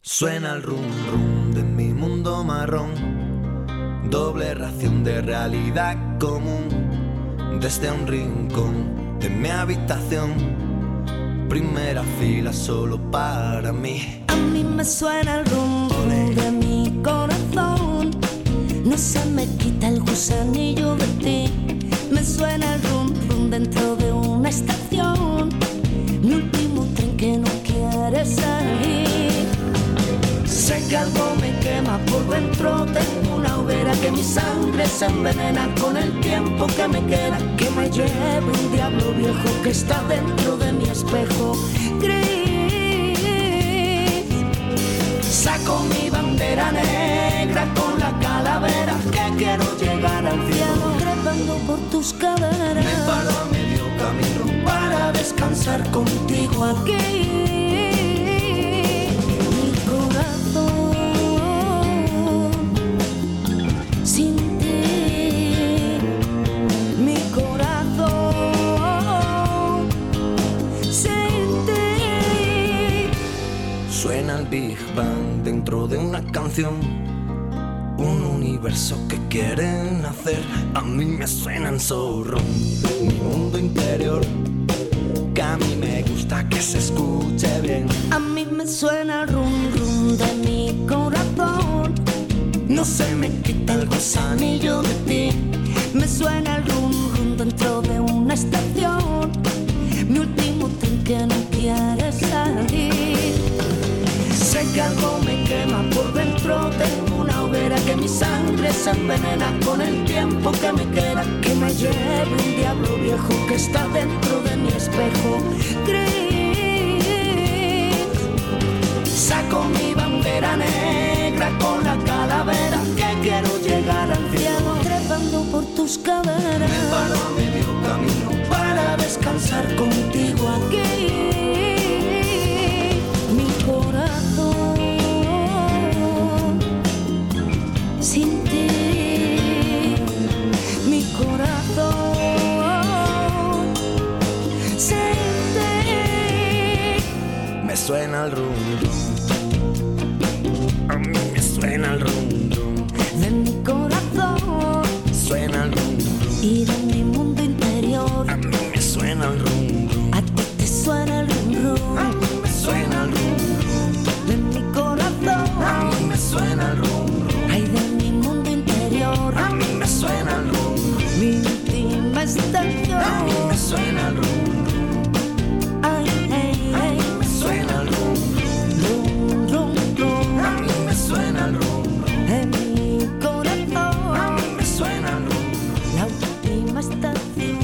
Suena el rum rum de mi mundo marrón, doble ración de realidad común. Desde un rincón de mi habitación, primera fila solo para mí. A mí me suena el rum rum de mi corazón, no se me quita el gusanillo de ti. Me suena el rum rum dentro de una estación, mi último tren que no quiere salir. Sé que algo me quema por dentro, tengo una hoguera que mi sangre se envenena con el tiempo que me queda, que me lleve un diablo viejo que está dentro de mi espejo gris. Saco mi bandera negra con la calavera, que quiero llegar al cielo trepando por tus caderas. Me paro a medio camino para descansar contigo aquí. Suena el Big Bang dentro de una canción, un universo que quieren hacer. A mí me suena en zorro, mi mundo interior, que a mí me gusta que se escuche bien. A mí me suena el rum rum de mi corazón, no se me quita el gusanillo de ti. Me suena el rum rum dentro de una estación, mi último tren que no quiere salir. Sé que algo me quema por dentro, tengo una hoguera que mi sangre se envenena con el tiempo que me queda, que me lleve un diablo viejo que está dentro de mi espejo gris. Saco mi bandera negra con la calavera, que quiero llegar al cielo trepando por tus caderas. Me paro a medio camino para descansar contigo aquí. Sin ti, mi corazón, sin ti. Me suena el rum rum, a mí me suena el rum rum de mi corazón, suena el rum rum, y de mi mundo interior. A mí me suena el rum rum, a ti te suena el rum rum. A mí me suena el rum rum, de mi corazón. A mí me suena el rum rum, ay, de mi mundo interior. A mí me suena el rum rum, mi última estación. A mí me suena el rum rum, ay, ay, A ay. mí me suena el rum Rum rum rum, A mí me suena el rum rum, en mi corazón. A mí me suena el rum rum, la última estación.